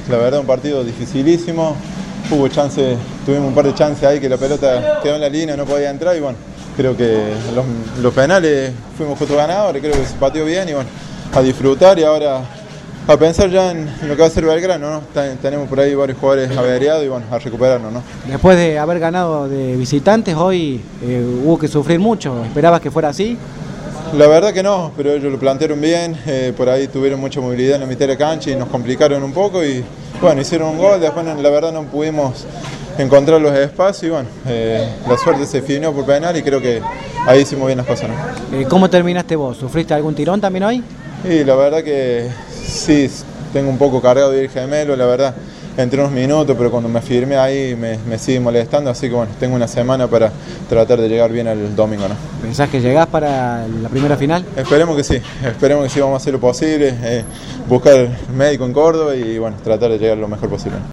la verdad un partido dificilísimo, hubo chance, tuvimos un par de chances ahí que la pelota quedó en la línea, no podía entrar y bueno, creo que los penales fuimos justo ganadores, creo que se pateó bien y bueno, a disfrutar y ahora a pensar ya en lo que va a ser Belgrano, ¿no? Tenemos por ahí varios jugadores averiados y bueno, a recuperarnos, ¿no? Después de haber ganado de visitantes, hoy hubo que sufrir mucho. ¿Esperabas que fuera así? La verdad que no, pero ellos lo plantearon bien, por ahí tuvieron mucha movilidad en la mitad de la cancha y nos complicaron un poco y bueno, hicieron un gol, después la verdad no pudimos encontrar los espacios y bueno, la suerte se definió por penal y creo que ahí hicimos bien las cosas, ¿no? ¿Cómo terminaste vos? ¿Sufriste algún tirón también hoy? Y la verdad que sí, tengo un poco cargado de ir gemelo, la verdad, entre unos minutos, pero cuando me firmé ahí me sigue molestando, así que bueno, tengo una semana para tratar de llegar bien al domingo, ¿no? ¿Pensás que llegás para la primera final? Esperemos que sí, vamos a hacer lo posible, buscar médico en Córdoba y bueno, tratar de llegar lo mejor posible.